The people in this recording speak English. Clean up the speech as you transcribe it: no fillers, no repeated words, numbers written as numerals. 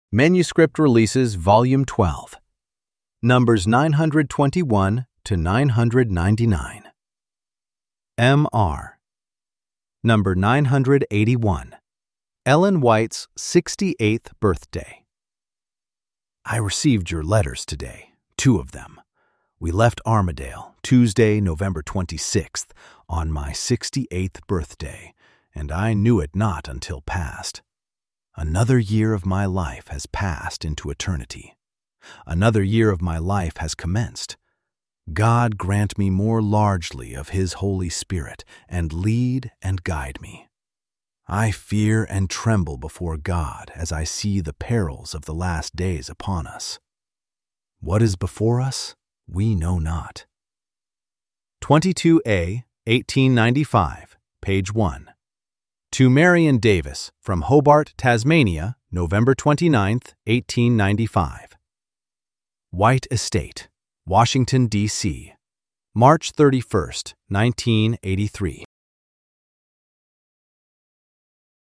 Manuscript Releases Volume 12, Numbers 921 to 999. M.R. Number 981. Ellen White's 68th birthday. I received your letters today, 2 of them. We left Armadale Tuesday, November 26th, on my 68th birthday, and I knew it not until past. Another year of my life has passed into eternity. Another year of my life has commenced. God grant me more largely of His Holy Spirit, and lead and guide me. I fear and tremble before God as I see the perils of the last days upon us. What is before us, we know not. 22A, 1895, page 1. To Marion Davis, from Hobart, Tasmania, November 29, 1895. White Estate, Washington, D.C., March 31, 1983.